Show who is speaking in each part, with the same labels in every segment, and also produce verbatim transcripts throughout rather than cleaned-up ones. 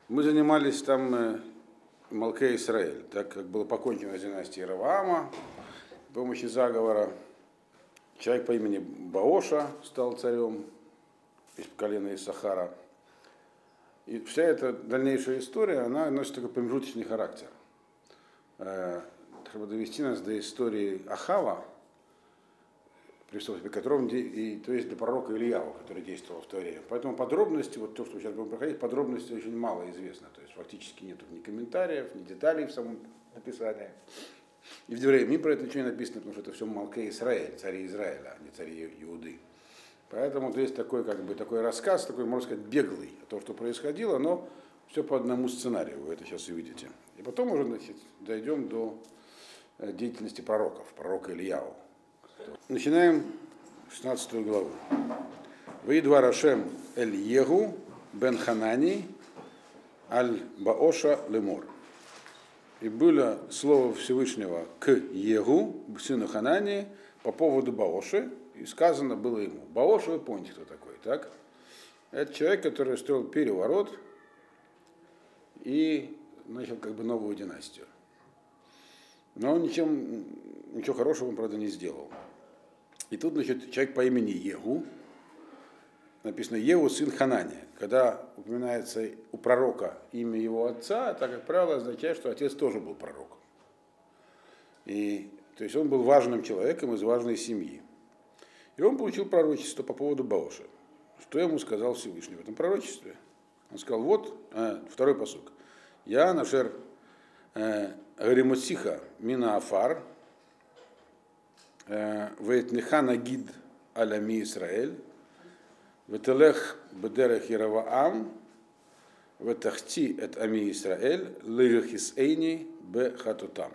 Speaker 1: Мы занимались там э, Малке Исраэль, так как было покончено с династией Раваама, с помощью заговора человек по имени Баоша стал царем из колена Иссахара. И вся эта дальнейшая история, она носит такой промежуточный характер. Э, чтобы довести нас до истории Ахава, при котором, и, то есть до пророка Ильяу, который действовал в то время. Поэтому подробности, вот то, что мы сейчас будем проходить, подробности очень мало известно. То есть фактически нет ни комментариев, ни деталей в самом описании. И в Девреи про это ничего не написано, потому что это все Малке Исраэль, цари Израиля, а не цари Иуды. Поэтому то есть такой, как бы, такой рассказ, такой, можно сказать, беглый о том, что происходило, но все по одному сценарию, вы это сейчас увидите. И потом уже, значит, дойдем до деятельности пророков, пророка Ильяу. Начинаем шестнадцатую главу. Ваидва Рашем эль Егу бен Ханани аль Баоша лемор. И было слово Всевышнего к Егу, сыну Ханани, по поводу Баоши, и сказано было ему. Баоша, вы помните, кто такой, так? Это человек, который строил переворот и начал как бы новую династию. Но он ничем, ничего хорошего он, правда, не сделал. И тут, значит, человек по имени Егу, написано Егу, сын Ханани. Когда упоминается у пророка имя его отца, это, как правило, означает, что отец тоже был пророком. И, то есть он был важным человеком из важной семьи. И он получил пророчество по поводу Баоши. Что ему сказал Всевышний в этом пророчестве? Он сказал, вот, э, второй пасук. Я нашер Гаримусиха мина афар, Вейтниха нагид алями Исраэль, Ветелех бедерех Яраваам, Ветахти эт ами Исраэль, Лирихис эйни бе хатутам.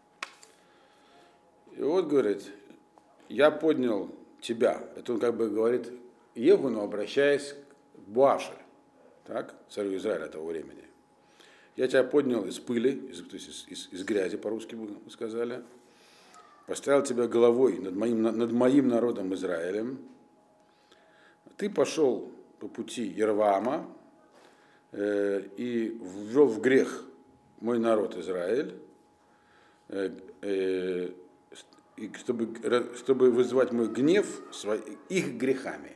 Speaker 1: И вот говорит, я поднял тебя, это он как бы говорит Егу, но обращаясь к Буаше, так, царю Израиля того времени. Я тебя поднял из пыли, из, то есть из, из, из грязи, по-русски бы сказали, поставил тебя головой над моим, над моим народом Израилем. Ты пошел по пути Яроваама э, и ввел в грех мой народ Израиль, э, э, и чтобы, чтобы вызывать мой гнев свои, их грехами.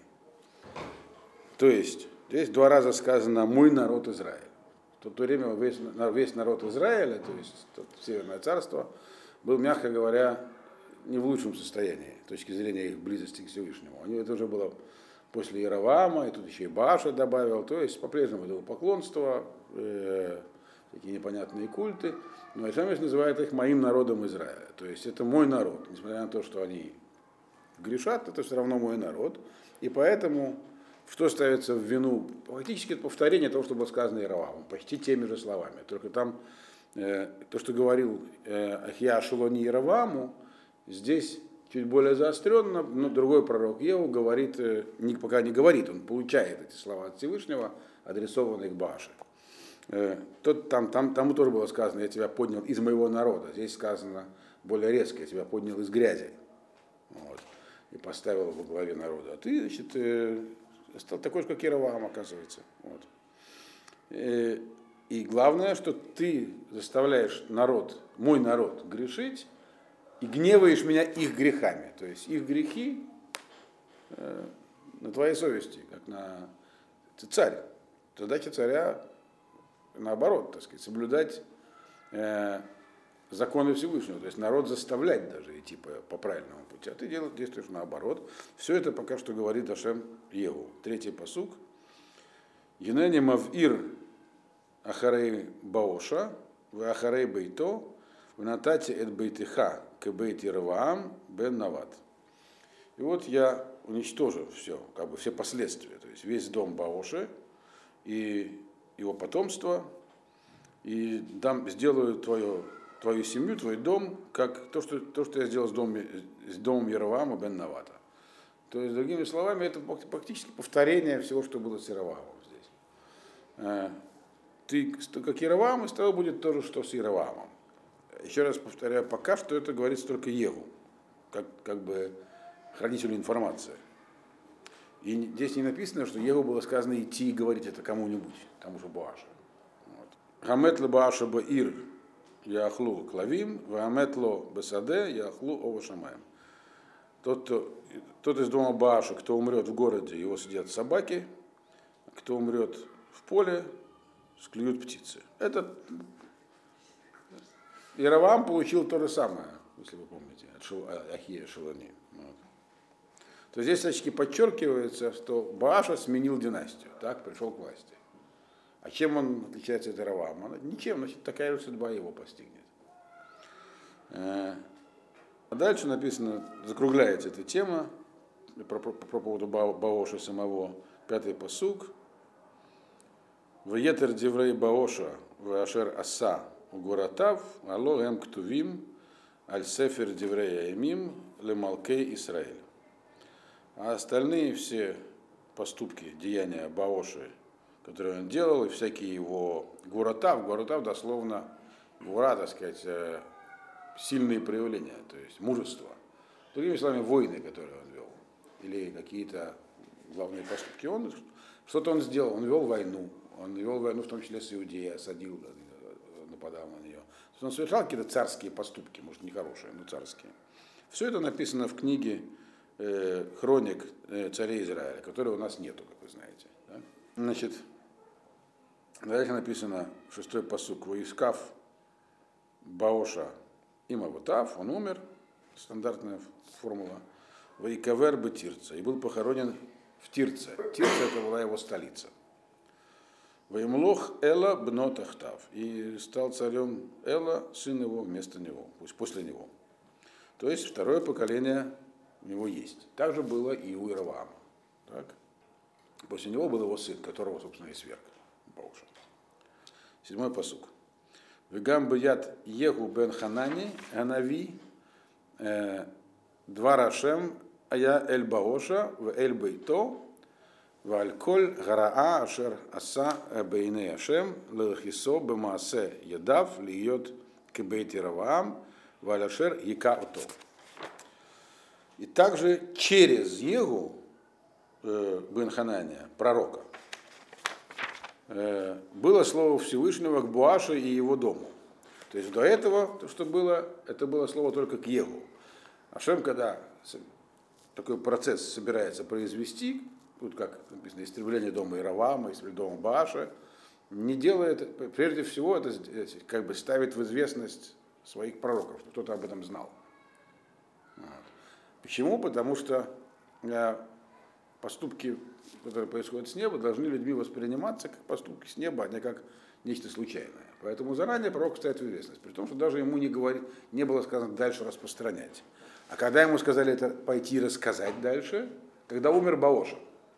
Speaker 1: То есть, здесь два раза сказано «мой народ Израиль». В то время весь, весь народ Израиля, то есть Северное царство, был, мягко говоря, не в лучшем состоянии, с точки зрения их близости к Всевышнему. У него это уже было после Яроваама, и тут еще и Бааша добавил, то есть по-прежнему было поклонство, э, такие непонятные культы, но Ишамиш называет их моим народом Израиля, то есть это мой народ, несмотря на то, что они грешат, это все равно мой народ, и поэтому что ставится в вину? Фактически это повторение того, что было сказано Яроваамом, почти теми же словами. Только там э, то, что говорил э, Ахия Шелони Яровааму, здесь чуть более заостренно, но другой пророк Егу говорит, э, не, пока не говорит, он получает эти слова от Всевышнего, адресованные к Бааше. Э, тот, там, там, тому тоже было сказано, я тебя поднял из моего народа. Здесь сказано более резко, я тебя поднял из грязи. Вот, и поставил во главе народа. А ты, значит, э, стал такой же, как Яроваам, оказывается. Вот. И, и главное, что ты заставляешь народ, мой народ, грешить и гневаешь меня их грехами. То есть их грехи э, на твоей совести, как на ты царь. Задача царя наоборот, так сказать, соблюдать э, законы Всевышнего. То есть народ заставлять даже идти по, по правильному пути. А ты делаешь, действуешь наоборот. Все это пока что говорит Ашем Егу. Третий пасук. Енени мавир ахарей баоша, в ахарей бейто, в натате эт бейтиха к бейти Раваам бен Нават. И вот я уничтожу все, как бы все последствия. То есть весь дом Баоши и его потомство, и дам, сделаю твое твою семью, твой дом, как то, что, то, что я сделал с домом, с домом Яроваама бен Навата. То есть, другими словами, это практически повторение всего, что было с Яроваамом здесь. Ты, как Яроваам, и с тобой будет то же, что с Яроваамом. Еще раз повторяю, пока что это говорится только Егу, как, как бы хранителю информации. И здесь не написано, что Егу было сказано идти и говорить это кому-нибудь, тому же Буаше. Гамет Бааша Баир Яхлу Клавим, Ваметло Бесаде Яхлу Овашамаем. Тот, тот из дома Бааша, кто умрет в городе, его съедят собаки, кто умрет в поле, склюют птицы. Этот Яровам получил то же самое, если вы помните, от Шил, Ахия Шилони. Вот. То здесь всячески подчеркивается, что Бааша сменил династию, так, пришел к власти. А чем он отличается от Яровама? Ничем, значит, такая же судьба его постигнет. А дальше написано, закругляется эта тема про, про, по поводу Баоша самого, пятый пасук. Ваетер диврей Баоша вашер аса угоратав ало эм ктувим аль сефер диврей аимим лемалкей Исраэль. А остальные все поступки, деяния Баоши, которые он делал, и всякие его гуратав, гуратав дословно, гура, так сказать, сильные проявления, то есть мужество. Другими словами, войны, которые он вел, или какие-то главные поступки. Он, что-то он сделал, он вел войну, он вел войну в том числе с Иудеей, осадил, нападал на нее. Он совершал какие-то царские поступки, может, не хорошие, но царские. Все это написано в книге э, хроник э, царей Израиля, которой у нас нету, как вы знаете. Да? Значит, дальше написано шестой пасук: Воискав Баоша Имавутав, он умер, стандартная формула, Ваикавер бы Тирца, и был похоронен в Тирце. Тирца это была его столица. Ваимлох Эла бнотахтав, и стал царем Эла, сын его, вместо него, пусть после него. То есть второе поколение у него есть. Так же было и у Ироваама. Так? После него был его сын, которого, собственно, и сверг Баоша. Седьмой пасук. Вегам бьят Егу бен Ханани, Анави, два Рашем, ая эль Баоша, в эль Бейто, в аль-коль гараа ашер аса бейней Ашем, лелхисо бемаасе ядав, льет кебейт Яроваам, в аль-ашер якауто. И также через Егу бен Ханания, пророка, было слово Всевышнего к Боашу и его дому. То есть до этого, то, что было, это было слово только к Егу. Ашем, когда такой процесс собирается произвести, тут как написано, истребление дома Яроваама, истребление дома Бааша, не делает, прежде всего, это как бы ставит в известность своих пророков, что кто-то об этом знал. Вот. Почему? Потому что поступки, которые происходят с неба, должны людьми восприниматься как поступки с неба, а не как нечто случайное. Поэтому заранее пророк ставит в известность, при том, что даже ему не, говорит, не было сказано дальше распространять. А когда ему сказали это пойти рассказать дальше, когда умер Баоша,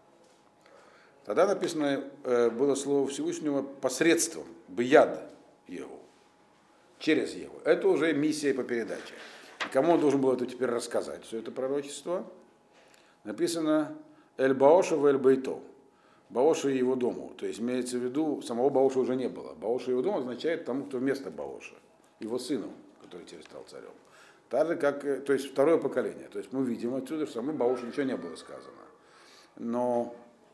Speaker 1: тогда написано было слово Всевышнего посредством, бияд его, через его. Это уже миссия по передаче. И кому он должен был это теперь рассказать, все это пророчество? Написано Эль Баоша в Эль Бейто. Баоша и его дому. То есть имеется в виду, самого Баоша уже не было. Баоша и его дом означает тому, кто вместо Баоша, его сыну, который теперь стал царем. Так же, как, то есть второе поколение. То есть мы видим отсюда, что самому Баошу ничего не было сказано. Но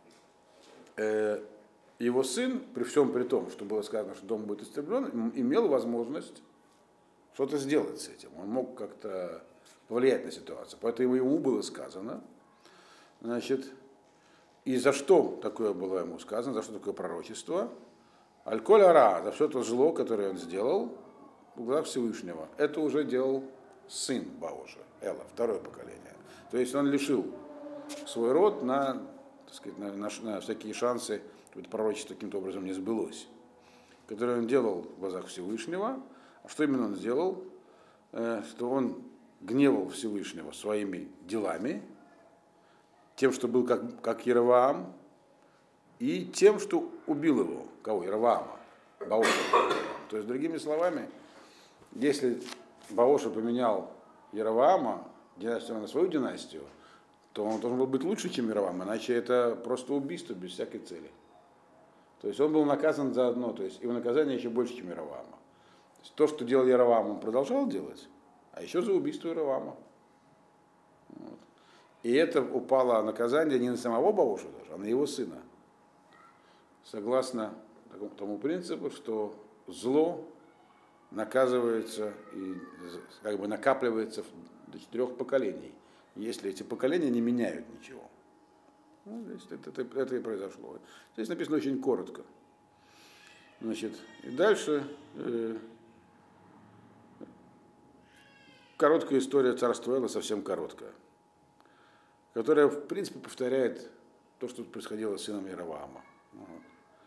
Speaker 1: э, его сын, при всем при том, что было сказано, что дом будет истреблен, имел возможность что-то сделать с этим. Он мог как-то повлиять на ситуацию. Поэтому ему было сказано. Значит, и за что такое было ему сказано, за что такое пророчество? Аль-коль ара, за все то зло, которое он сделал в глазах Всевышнего. Это уже делал сын Баоша, Эла, второе поколение. То есть он лишил свой род на, так сказать, на, на, на всякие шансы, чтобы это пророчество каким-то образом не сбылось. Которое он делал в глазах Всевышнего. А что именно он сделал? Э, что он гневал Всевышнего своими делами, тем, что был как, как Яроваам, и тем, что убил его. Кого? Яроваама. Баоша. То есть, другими словами, если Баоша поменял Яроваама, династию на свою династию, то он должен был быть лучше, чем Яроваам, иначе это просто убийство без всякой цели. То есть он был наказан за одно, то есть его наказание еще больше, чем Яроваама. То есть то, что делал Яроваам, он продолжал делать, а еще за убийство Яроваама. Вот. И это упало наказание не на самого Баоша даже, а на его сына. Согласно тому принципу, что зло наказывается и как бы накапливается до четырех поколений, если эти поколения не меняют ничего. Ну, это, это, это и произошло. Здесь написано очень коротко. Значит, и дальше э, короткая история царства Эла, совсем короткая, которая, в принципе, повторяет то, что происходило с сыном Яроваама. Вот.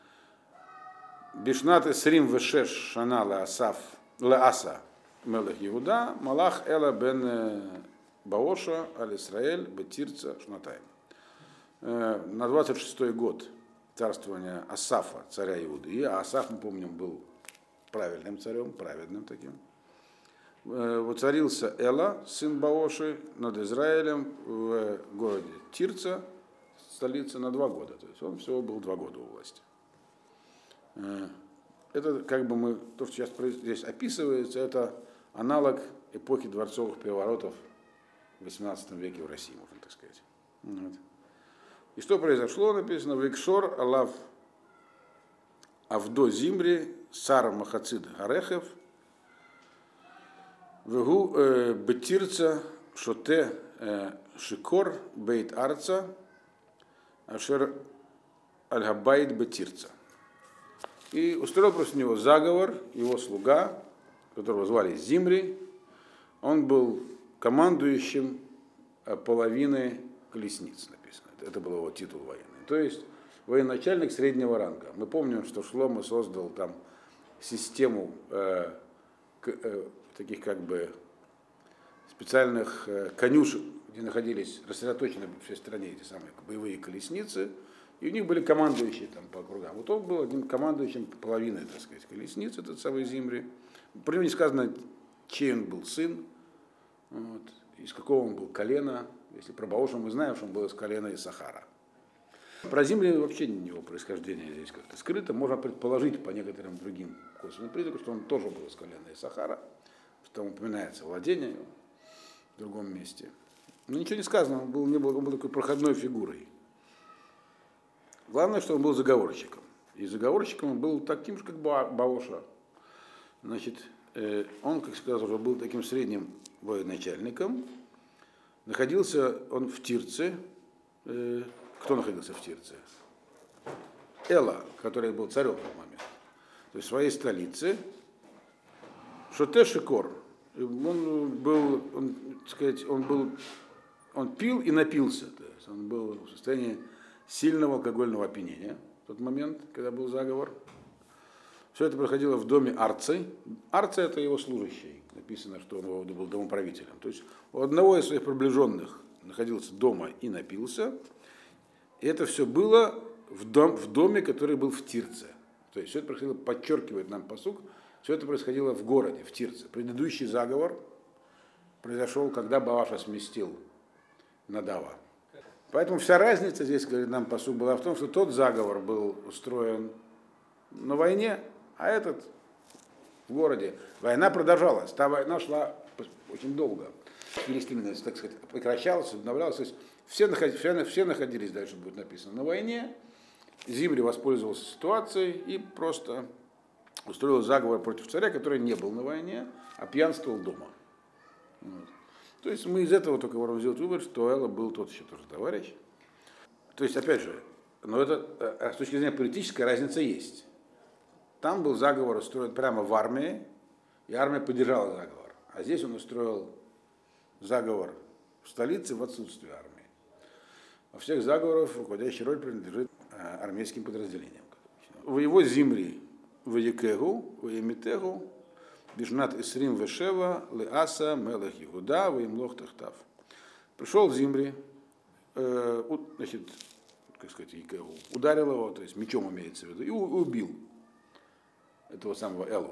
Speaker 1: Бишнат эсрим вешеш шана леасав леаса мелех Иуда малах Эла бен Баоша аль Исраэль бетирца шнатайм. На двадцать шестой год царствования Асафа, царя Иуды. И Асаф, мы помним, был правильным царем, праведным таким. Воцарился Эла, сын Баоши, над Израилем в городе Тирца, столица, на два года. То есть он всего был два года у власти. Это как бы мы, то, что сейчас здесь описывается, это аналог эпохи дворцовых переворотов в восемнадцатом веке в России, можно так сказать. Вот. И что произошло, написано, Викшор Алав Авдо Зимри, Сара Махацид Гарехев, Вегу Бетирца Шоте Шикор Бейт Арца, Ашер Аль-Габайт Бетирца. И устроил против него заговор его слуга, которого звали Зимри. Он был командующим половины колесниц, написано. Это был его титул военный. То есть военачальник среднего ранга. Мы помним, что Шломо создал там систему э, к, э, таких как бы специальных э, конюшек, где находились рассредоточены по всей стране эти самые боевые колесницы, и у них были командующие там по округам. Вот он был одним командующим половиной, так сказать, колесниц, этот самый Зимри. Про него не сказано, чей он был сын, вот, из какого он был колена. Если про Баоша мы знаем, что он был из колена Исахара. Про Зимри вообще его происхождение здесь как-то скрыто. Можно предположить по некоторым другим косвенным признакам, что он тоже был из колена Исахара. Там упоминается владение его в другом месте. Но ничего не сказано, он был, не был, он был такой проходной фигурой. Главное, что он был заговорщиком. И заговорщиком он был таким же, как Баоша. Значит, он, как сказал, уже был таким средним военачальником. Находился он в Тирце. Кто находился в Тирце? Эла, который был царем в тот момент. То есть в своей столице. Шоте Шикор. Он был, он, так сказать, он был, он пил и напился. То есть он был в состоянии сильного алкогольного опьянения в тот момент, когда был заговор. Все это происходило в доме Арцы. Арцы — это его служащий. Написано, что он был домоправителем. То есть у одного из своих приближенных находился дома и напился. И это все было в, дом, в доме, который был в Тирце. То есть все это происходило, подчеркивает нам пасук, все это происходило в городе, в Тирце. Предыдущий заговор произошел, когда Бааша сместил Надава. Поэтому вся разница здесь, говорит нам пасук, была в том, что тот заговор был устроен на войне, а этот в городе. Война продолжалась. Та война шла очень долго. Филистимность, так сказать, прекращалась, обновлялась. То есть все, находились, все, все находились, дальше будет написано, на войне. Зимри воспользовался ситуацией и просто устроил заговор против царя, который не был на войне, а пьянствовал дома. Вот. То есть мы из этого только можем сделать вывод, что Эла был тот еще тоже товарищ. То есть, опять же, но это с точки зрения политической разница есть. Там был заговор устроен прямо в армии, и армия поддержала заговор. А здесь он устроил заговор в столице в отсутствие армии. Во всех заговорах руководящая роль принадлежит армейским подразделениям. В его Зимри, в Екегу, в Емитегу, Бишнат Исрим Вешева, Леаса, Мелех Иуда, Ваимлох Тахтав. Пришел Зимри, э, значит, как сказать, Екегу, ударил его, то есть мечом имеется в виду, и убил этого самого Элу.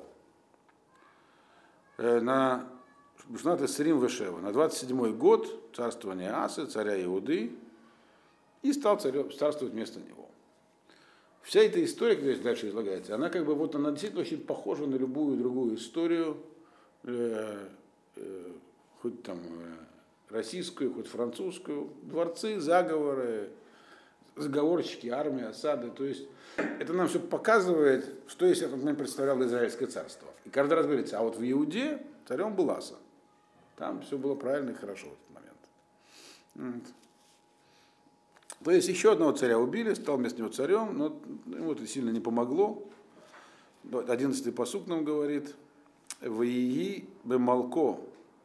Speaker 1: Э, на Бишнат Исрим Вешева, на двадцать седьмой год царствования Асы, царя Иуды, и стал царем, царствовать вместо него. Вся эта история, которая дальше излагается, она как бы вот она действительно очень похожа на любую другую историю, э, э, хоть там э, российскую, хоть французскую. Дворцы, заговоры, заговорщики, армия, осады. То есть это нам все показывает, что если этот момент представляло Израильское царство. И каждый раз говорится, а вот в Иуде царем был Аса. Там все было правильно и хорошо в этот момент. Вот. То есть еще одного царя убили, стал вместо него царем, но ему это сильно не помогло. Одиннадцатый пасук нам говорит, «Ваии бемалко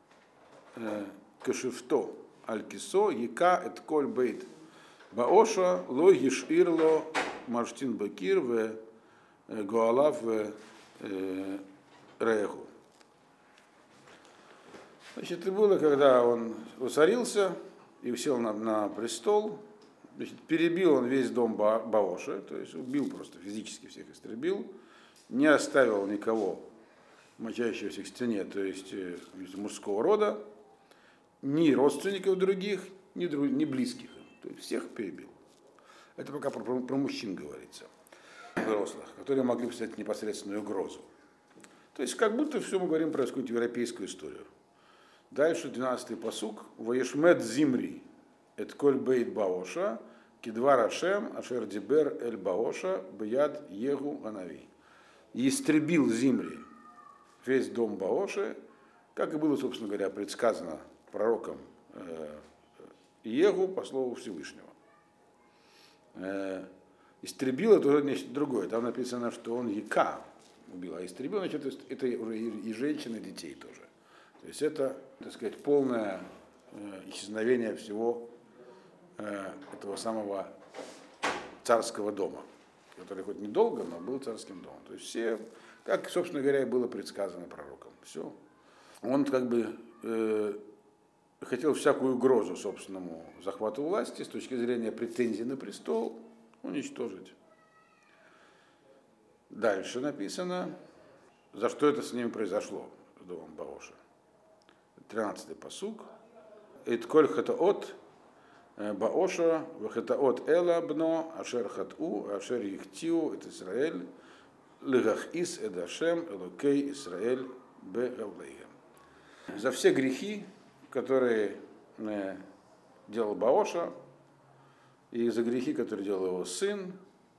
Speaker 1: кашифто аль-кисо яка эт коль бейт баоша ло еширло марштин бакир в гуалав в реху». Значит, и было, когда он воцарился и сел на, на престол, значит, перебил он весь дом Ба- Баоша, то есть убил просто, физически всех истребил, не оставил никого, мочащегося к стене, то есть из мужского рода, ни родственников других, ни, друг, ни близких им, то есть всех перебил. Это пока про, про, про мужчин говорится, взрослых, которые могли представить непосредственную угрозу. То есть как будто все мы говорим про какую-то европейскую историю. Дальше двенадцатый пасук. Ваешмет зимри эт коль бейт баоша кидвар ашем ашер дибер эль баоша бияд егу ганави. И истребил зимри весь дом Баоши, как и было, собственно говоря, предсказано пророком Егу по слову Всевышнего. Истребил это уже нечто другое. Там написано, что он Яка убил, а истребил, значит, это уже и женщин, и детей тоже. То есть это, так сказать, полное исчезновение всего этого самого царского дома, который хоть недолго, но был царским домом. То есть все, как, собственно говоря, и было предсказано пророком. Все. Он как бы э, хотел всякую угрозу собственному захвату власти с точки зрения претензий на престол уничтожить. Дальше написано, за что это с ним произошло, с домом Баоша. тринадцатый пасук. Этколь хатаот Баоша вахатаот эла бно ашер хату ашер ихтиу эт Исраэль лигах ис эдашем элокей Исраэль бе гавлейгем. За все грехи, которые делал Баоша, и за грехи, которые делал его сын,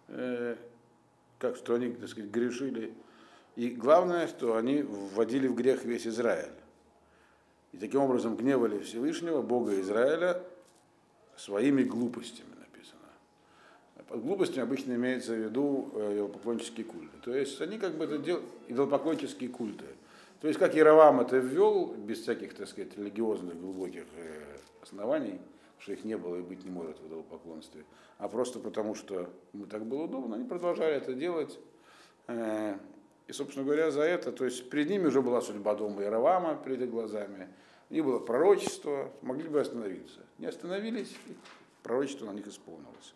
Speaker 1: как что они, так сказать, грешили. И главное, что они вводили в грех весь Израиль. И таким образом гневали Всевышнего, Бога Израиля, своими глупостями написано. Под глупостями обычно имеется в виду идолопоклоннические культы. То есть они как бы это делают, идолопоклоннические культы. То есть как Яровам это ввел, без всяких, так сказать, религиозных глубоких оснований, что их не было и быть не может в идолопоклонстве, а просто потому, что ему так было удобно, они продолжали это делать. И, собственно говоря, за это, то есть перед ними уже была судьба дома Яровама перед их глазами, у них было пророчество, могли бы остановиться. Не остановились, и пророчество на них исполнилось.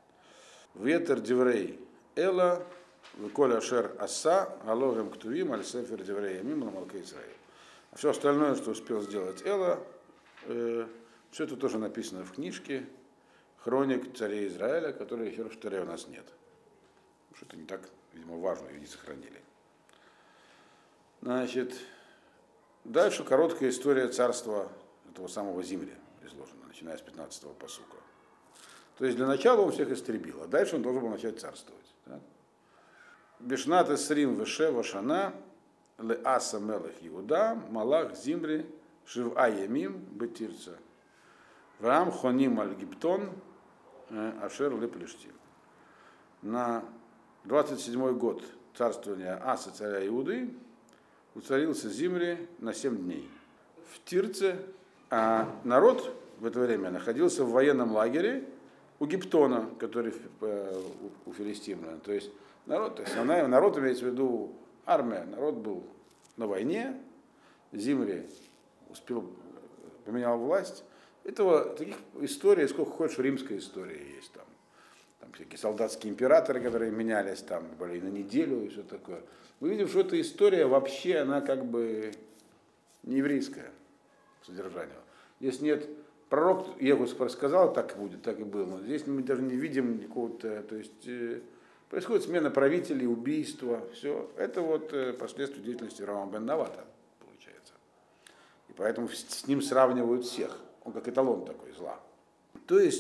Speaker 1: Ветер диврей эла, веколь ашер аса, алогем ктувим, аль сефер диврей ямим, ламалка Исраэль. А все остальное, что успел сделать Эла, э, все это тоже написано в книжке Хроник царей Израиля, которые еще в Торе у нас нет. Потому что это не так, видимо, важно, ее не сохранили. Значит, дальше короткая история царства этого самого Зимри изложена, начиная с пятнадцатого пасука. То есть для начала он всех истребил, а дальше он должен был начать царствовать. Да? Бешнат эсрим веше вашана ле аса мелех Иуда малах Зимри шив аямим бетирца ваам хоним аль гиптон ашер ле плештим. На двадцать седьмой год царствования Аса царя Иуды уцарился Зимри на семь дней в Тирце, а народ в это время находился в военном лагере у Гиптона, который у филистимлян. То есть народ, то есть народ имеется в виду армия, народ был на войне, Зимри успел, поменял власть. Этого таких историй, сколько хочешь, в римской истории есть там. Там всякие солдатские императоры, которые менялись там, были на неделю и все такое. Мы видим, что эта история вообще, она как бы не еврейская по содержанию. Здесь нет, пророк Егу сказал, так будет, так и было. Но здесь мы даже не видим никакого-то, то есть э, происходит смена правителей, убийства, все. Это вот э, последствия деятельности Равама бен Навата, получается. И поэтому с ним сравнивают всех. Он как эталон такой зла. То есть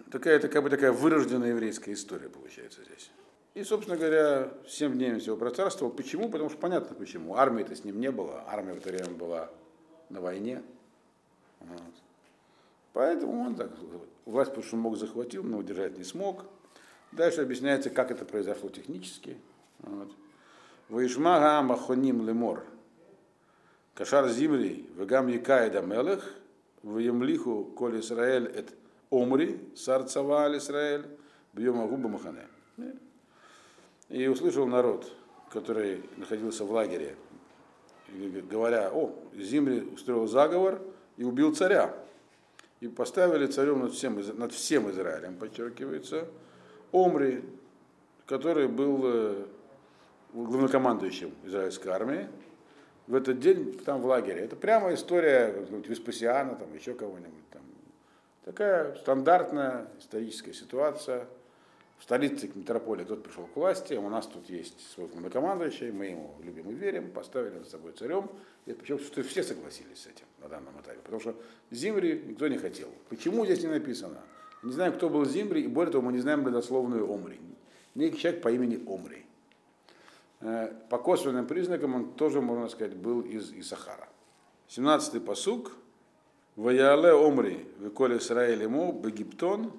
Speaker 1: такая, это как бы такая вырожденная еврейская история получается здесь. И, собственно говоря, семь дней всего процарствовал. Почему? Потому что понятно почему. Армии-то с ним не было. Армия в это время была на войне. Вот. Поэтому он так, власть, потому что мог, захватил, но удержать не смог. Дальше объясняется, как это произошло технически. Вот. Ваишма гаам ахоним лемор. Кашар зимри, вегам якаида мелех, ваемлиху коль Исраэль эт омри, сар цава аль Исраэль, бьем агуба махане. И услышал народ, который находился в лагере, говоря: о, Зимри устроил заговор и убил царя. И поставили царем над всем, над всем Израилем, подчеркивается, Омри, который был главнокомандующим израильской армии. В этот день там в лагере. Это прямо история Веспасиана, там, еще кого-нибудь. Там. Такая стандартная историческая ситуация. В столице метрополии кто-то пришел к власти, у нас тут есть свой главнокомандующий, мы ему любим и верим, поставили над собой царем. И причем, что все согласились с этим на данном этапе, потому что Зимри никто не хотел. Почему здесь не написано? Не знаем, кто был Зимри, и более того, мы не знаем родословную Омри. Некий человек по имени Омри. По косвенным признакам он тоже, можно сказать, был из Исахара. семнадцатый пасук. Ваяле Омри, веколе Исраэль ему, Бегиптон,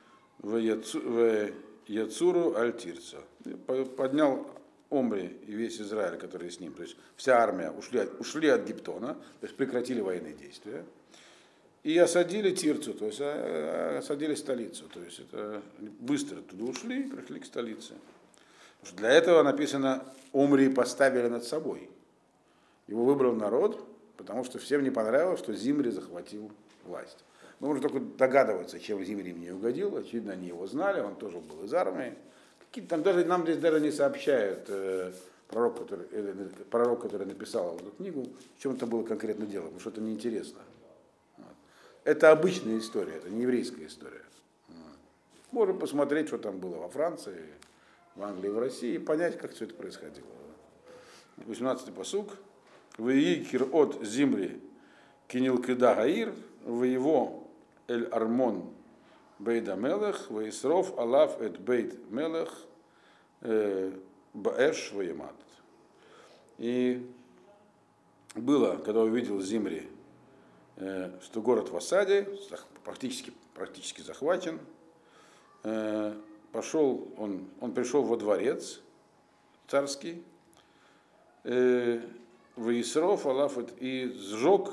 Speaker 1: в Яцуру Альтирца. Поднял Омри и весь Израиль, который с ним. То есть вся армия ушли, ушли от Гиптона, то есть прекратили военные действия. И осадили Тирцу, то есть осадили столицу. То есть это быстро туда ушли и пришли к столице. Потому что для этого написано: Омри поставили над собой. Его выбрал народ, потому что всем не понравилось, что Зимри захватил власть. Мы можем только догадываться, чем Зимри им не угодил. Очевидно, они его знали, он тоже был из армии. Там даже, нам здесь даже не сообщают э, пророк, который, э, пророк, который написал эту книгу, в чем это было конкретно дело, потому что это неинтересно. Вот. Это обычная история, это не еврейская история. Вот. Можем посмотреть, что там было во Франции, в Англии, в России, и понять, как все это происходило. восемнадцатый пасук. Ваикир от Зимри кинилкида гаир, в его эль армон бейда мелех, ваисров алав эт бейт мелех баэш ваемат. И было, когда увидел Зимри, что город в осаде, практически, практически захвачен, пошел, он, он пришел во дворец царский, ваисров алав эт, и сжег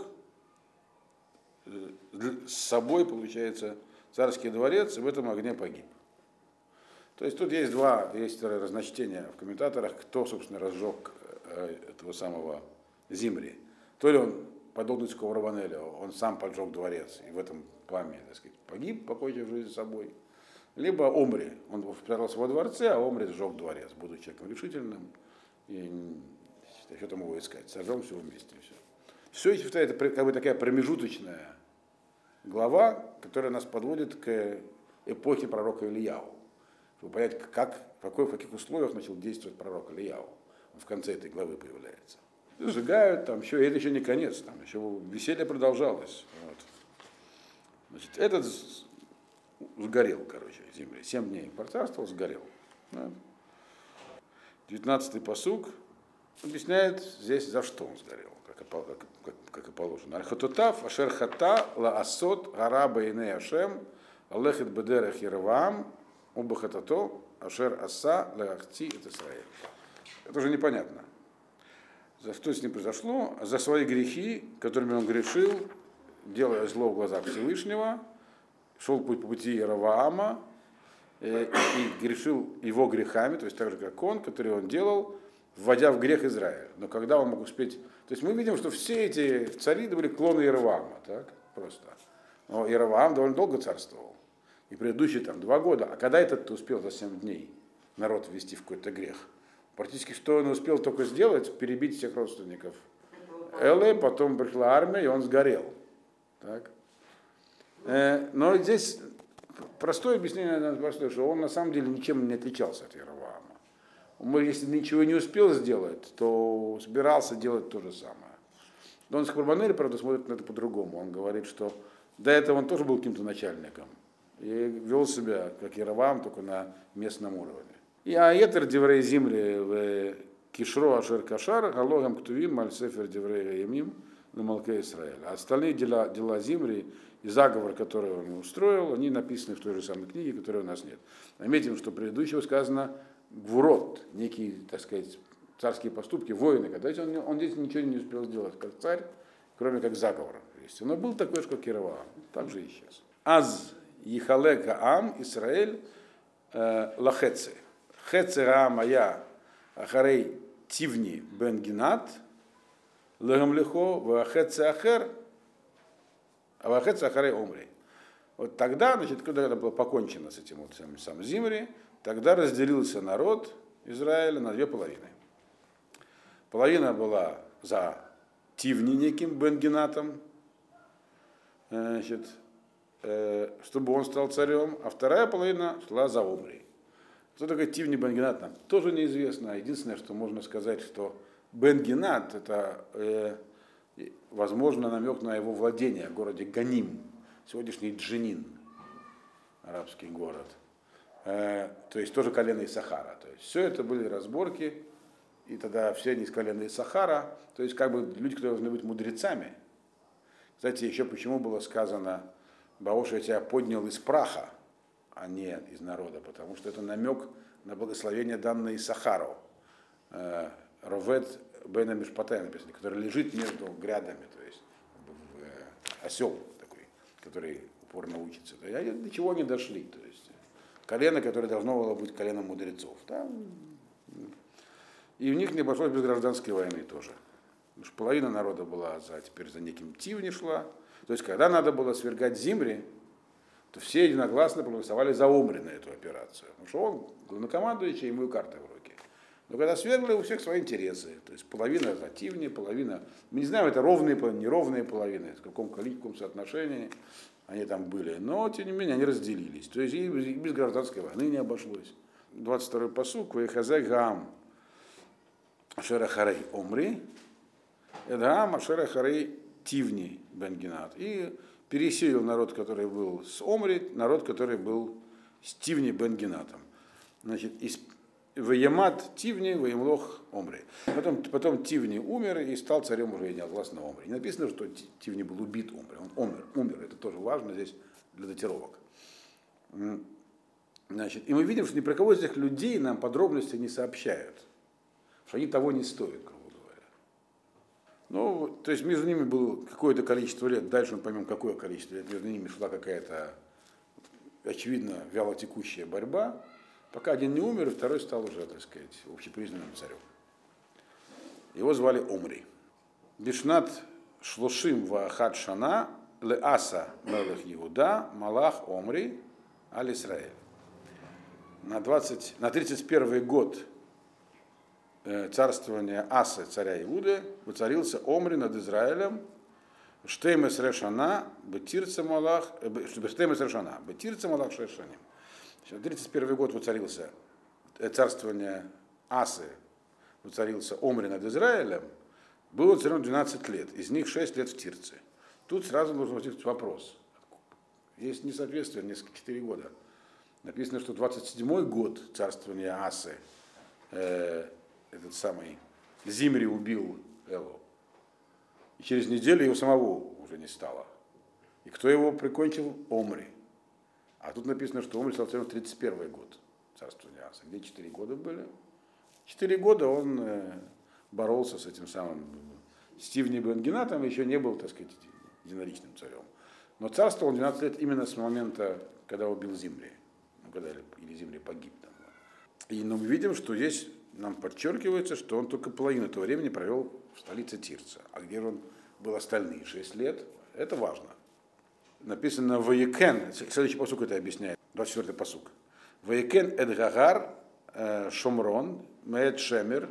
Speaker 1: с собой, получается, царский дворец, и в этом огне погиб. То есть тут есть два, есть разночтения в комментаторах, кто, собственно, разжег этого самого Зимри. То ли он, подобный Раванелю, он сам поджег дворец, и в этом пламени, так сказать, погиб, покончив жизнь с собой. Либо Омри, он спрятался во дворце, а Омри сжег дворец, будучи человеком решительным, и что там его искать, сожжем все вместе, и все. Все это как бы такая промежуточная глава, которая нас подводит к эпохе пророка Ильяу, чтобы понять, как, в, какой, в каких условиях начал действовать пророк Ильяу. Он в конце этой главы появляется. Сжигают там еще, и это еще не конец, там еще веселье продолжалось. Вот. Значит, этот сгорел, короче, Зимри. Семь дней процарствовал, сгорел. Да. девятнадцатый пасук объясняет здесь, за что он сгорел. Как, как, как и положено. Архатутав, ашер хата, ла асот, гараба ине ашем, алехет бедерех Ерваам, убахатато, ашер аса, лахти et Исраэль. Это уже непонятно. За что с ним произошло? За свои грехи, которыми он грешил, делая зло в глазах Всевышнего, шел по пути Ерваама и, и грешил его грехами, то есть так же, как он, который он делал, вводя в грех Израиля. Но когда он мог успеть... То есть мы видим, что все эти цари были клоны Иеровоама, так, просто. Но Иеровоам довольно долго царствовал. И предыдущие там два года. А когда этот успел за семь дней народ ввести в какой-то грех? Практически что он успел только сделать? Перебить всех родственников Элы, потом пришла армия, и он сгорел. Так. Но здесь простое объяснение, простое, что он на самом деле ничем не отличался от Иеровоама. Он, если ничего не успел сделать, то собирался делать то же самое. Но он с Хурбанель, правда, смотрит на это по-другому. Он говорит, что до этого он тоже был каким-то начальником. и вел себя, как Яровам, только на местном уровне. И аетер деврей зимри в кишро ашер кашар, галогам ктувим, мальсефер деврей ямим, на Малке Исраэль. А остальные дела, дела Зимри и заговор, который он устроил, они написаны в той же самой книге, которой у нас нет. Заметим, что предыдущего сказано гвурот, некие, так сказать, царские поступки, воины. Когда он, он здесь ничего не успел сделать, как царь, кроме как заговора. Но был такой же, как Яровоам. Так же и сейчас. Аз Ехалека Ам Исраэль Лахеце. Хеце Раам Ая Ахарей Тивни Бен Гинат Легамлихо Вахеце Ахер Вахеце Ахарей Омри. Вот тогда, значит, когда это было покончено с этим вот самым, самым Зимри, тогда разделился народ Израиля на две половины. Половина была за Тивни неким Бен-Гинатом, значит, э, чтобы он стал царем, а вторая половина шла за Омри. Кто такой Тивни Бен-Гинат, нам тоже неизвестно. Единственное, что можно сказать, что Бен-Гинат это, э, возможно, намек на его владение в городе Ганим, сегодняшний Дженин, арабский город. Э, то есть тоже колено Исахара. То есть все это были разборки, и тогда все они из колена Исахара, то есть как бы люди, которые должны быть мудрецами. Кстати, еще почему было сказано, Баоша, я тебя поднял из праха, а не из народа, потому что это намек на благословение, данное Исахару. Э, Ровет Бена Мишпатай написано, который лежит между грядами, то есть э, осел такой, который упорно учится. А до чего они дошли? То есть колено, которое должно было быть коленом мудрецов. Там, и у них не обошлось без гражданской войны тоже. Потому что половина народа была за, теперь за неким Тивни шла. То есть, когда надо было свергать Зимри, то все единогласно проголосовали за Омри на эту операцию. Потому что он главнокомандующий, ему и карты в руки. Но когда свергли, у всех свои интересы. То есть половина за Тивни, половина... Мы не знаем, это ровные, неровные половины, в каком количестве, соотношении они там были. Но, тем не менее, они разделились. То есть и без гражданской войны не обошлось. двадцать второй пасук. «Ваихазе Гаам Ашера Харей Омри, Эдгаам Ашера Харей Тивни Бен Гинат». И пересеял народ, который был с Омри, народ, который был с Тивни Бен Гинатом. Значит, из Ваямат Тивни, Ваямлох Омри. Потом, потом Тивни умер и стал царем уже неогласно Омри. Не написано, что Тивни был убит Омри. Он умер, умер. Это тоже важно здесь для датировок. Значит, и мы видим, что ни про кого из этих людей нам подробности не сообщают. Что они того не стоят, грубо говоря. Ну, то есть между ними было какое-то количество лет. Дальше мы поймем, какое количество лет. Между ними шла какая-то, очевидно, вялотекущая борьба. Пока один не умер, и второй стал уже, так сказать, общепризнанным царем. Его звали Омри. Бишнат шлошим ваахат шана леаса мелех Иуда малах Омри аль Исраэль. На, двадцать, на тридцать первый год э, царствования Асы, царя Иуды, воцарился Омри над Израилем. Штеймес решана, бетирца малах, штеймес решана, бетирца малах шешаним. тридцать первый год воцарился царствование Асы, воцарился Омри над Израилем, было царем двенадцать лет, из них шесть лет в Тирце. Тут сразу нужно возникнуть вопрос. Есть несоответствие, несколько, четыре года. Написано, что двадцать седьмой год царствования Асы, э, этот самый Зимри убил Элу. И через неделю его самого уже не стало. И кто его прикончил? Омри. А тут написано, что Омри стал царем в тридцать первый год царствования Асы. Где четыре года были? Четыре года он э, боролся с этим самым Тивни Бен Гинатом, еще не был, так сказать, единоличным царем. Но царствовал он двенадцать лет именно с момента, когда убил Зимри. Ну, когда или Зимри погиб там. И ну, мы видим, что здесь нам подчеркивается, что он только половину этого времени провел в столице Тирца. А где же он был остальные шесть лет? Это важно. Написано «Ваекен», следующий пасук это объясняет, двадцать четвёртый пасук. «Ваекен эдгагар шомрон меэд шемер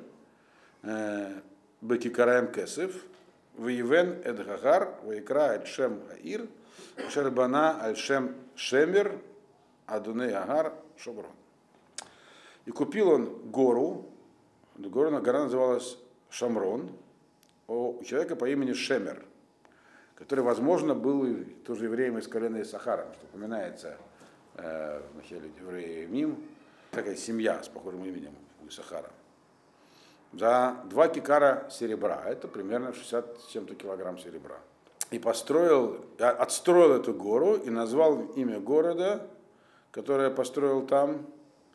Speaker 1: бекикараем кесев ваевен эдгагар ваекра эд шем аир шербана аль шем шемер адуней агар шомрон». И купил он гору, гора, гора называлась Шамрон, у человека по имени Шемер, который, возможно, был тоже евреем из колена Исахара, что упоминается э, вначале Евреи, такая семья с похожим именем у Исахара, за два кикара серебра, это примерно шестьдесят с чем-то килограмм серебра. И построил, отстроил эту гору и назвал имя города, которое построил там,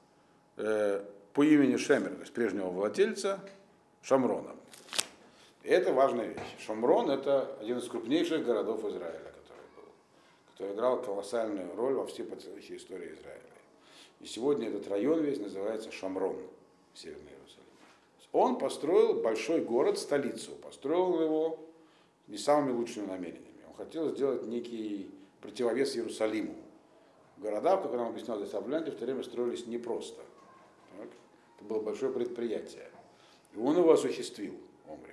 Speaker 1: э, по имени Шемер, то есть прежнего владельца, Шамроном. И это важная вещь. Шамрон — это один из крупнейших городов Израиля, который был, который играл колоссальную роль во всей последующей истории Израиля. И сегодня этот район весь называется Шамрон, Северный Иерусалим. Он построил большой город, столицу, построил его не самыми лучшими намерениями. Он хотел сделать некий противовес Иерусалиму. Города, как нам объяснял здесь Авлянти, в то время строились непросто. Так? Это было большое предприятие. И он его осуществил, Омри.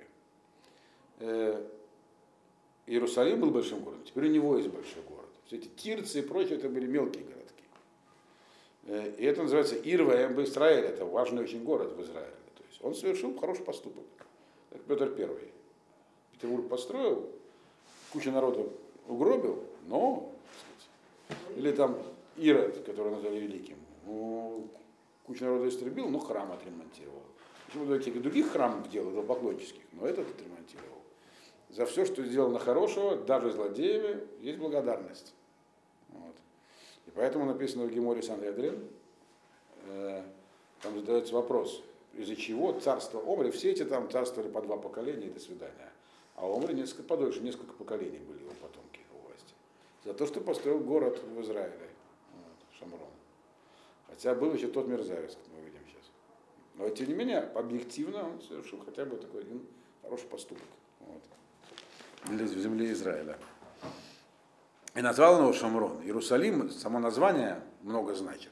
Speaker 1: Э, Иерусалим был большим городом, теперь у него есть большой город. Все эти Тирцы и прочее, это были мелкие городки. Э, и это называется Ир-Ваэм Израиль, это важный очень город в Израиле. То есть он совершил хороший поступок, как Петр Первый. Петербург построил, кучу народу угробил, но, так сказать, или там Ирод, который назвали великим, ну, кучу народу истребил, но храм отремонтировал. Почему-то других храмов делал, поклоннических, но этот отремонтировал. За все, что сделано хорошего, даже злодеями, есть благодарность. Вот. И поэтому написано в Геморе Санхедрин, э, там задается вопрос, из-за чего царство Омри, все эти там царствовали по два поколения и до свидания. А Омри несколько подольше, несколько поколений были его потомки у власти. За то, что построил город в Израиле, вот, Шамрон. Хотя был еще тот мерзавец, как мы видим сейчас. Но тем не менее, объективно он совершил хотя бы такой один хороший поступок. Вот. Для земли Израиля. И назвал он его Шамрон. Иерусалим, само название много значит.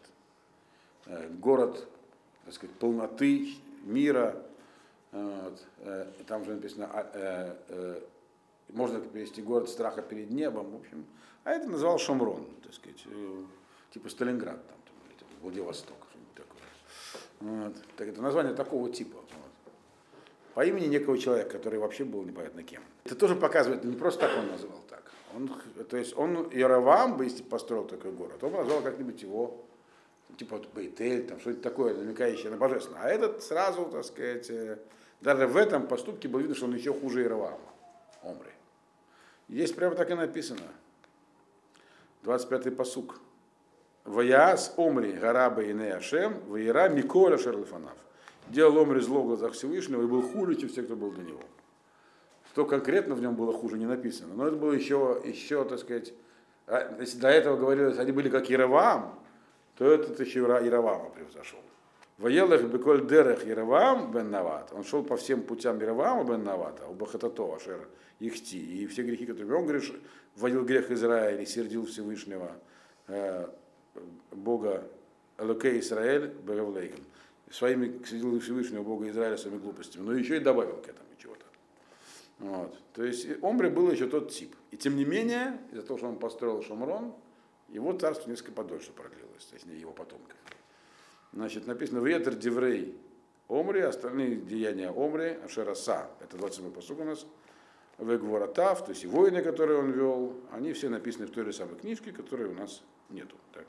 Speaker 1: Город, так сказать, полноты, мира. Вот. Там же написано, э, э, можно перевести город страха перед небом, в общем. А это назвал Шамрон, так сказать, э, типа Сталинград, там, там, или, там Владивосток, что-нибудь такое. Вот. Так это название такого типа. Вот. По имени некого человека, который вообще был непонятно кем. Это тоже показывает, не просто так он назвал так. Он, то есть он Иераваам, если построил такой город, он назвал как-нибудь его, типа вот Бейтель, там что-то такое, намекающее на божественное. А этот сразу, так сказать, даже в этом поступке было видно, что он еще хуже Иераваама, Омри. Здесь прямо так и написано. двадцать пятый пасук. Ваяас Омри гараба ине Ашем, ваера Миколя Шерлифанав. Делал Омри зло в глазах Всевышнего и был хуже, чем все, кто был до него. Что конкретно в нем было хуже, не написано. Но это было еще, еще так сказать, если до этого говорилось, они были как Иераваам, то этот еще Иераваама превзошел. Воелах беколь дерех Иераваам бен Нават. Он шел по всем путям Иераваама бен Навата, у Бахатато, Ашер, Ихти. И все грехи, которые он греш, вводил грех Израиля и сердил Всевышнего, э, Бога Элокей Исраэль, Бегавлейком. Своими сердил Всевышнего Бога Израиля своими глупостями. Но еще и добавил к этому чего-то. Вот. То есть Омри был еще тот тип. И тем не менее, из-за того, что он построил Шамрон, его царство несколько подольше продлилось, то есть его потомков. Значит, написано «Ветер Деврей Омри», остальные деяния Омри, Ашераса, это двадцать седьмой пасук у нас, Вегворатав, то есть и войны, которые он вел, они все написаны в той же самой книжке, которой у нас нету. Так.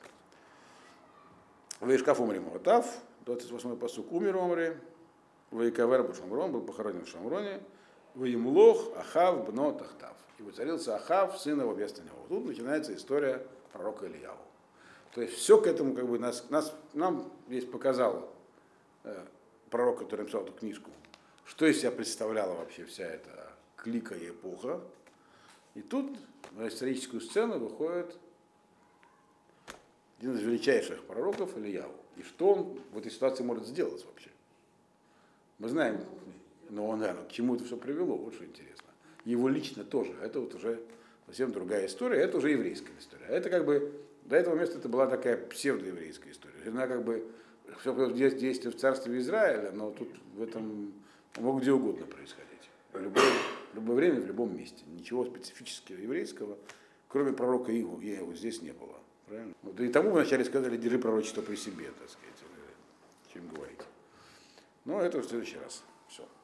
Speaker 1: Вейшкаф Омри Моратав, двадцать восьмой пасук, умер Омри, Вейкавер Бушамрон, был похоронен в Шамроне, Веймлох Ахав Бно Тахтав. И воцарился Ахав, сын его вместо него. Тут начинается история пророка Ильяу. То есть все к этому, как бы, нас, нас, нам здесь показал э, пророк, который написал эту книжку, что из себя представляла вообще вся эта клика и эпоха. И тут на историческую сцену выходит один из величайших пророков Ильяу. И что он в этой ситуации может сделать вообще? Мы знаем, но он, наверное, к чему это все привело, вот что интересно. Его лично тоже. Это вот уже совсем другая история, это уже еврейская история. Это как бы до этого места это была такая псевдоеврейская история. Она как бы все действие в царстве Израиля, но тут в этом могло где угодно происходить. В любое, в любое время, в любом месте. Ничего специфического еврейского, кроме пророка Игу, его здесь не было. Правильно? Вот, и тому вначале сказали, держи пророчество при себе, так сказать, чем говорить. Но это в следующий раз. Все.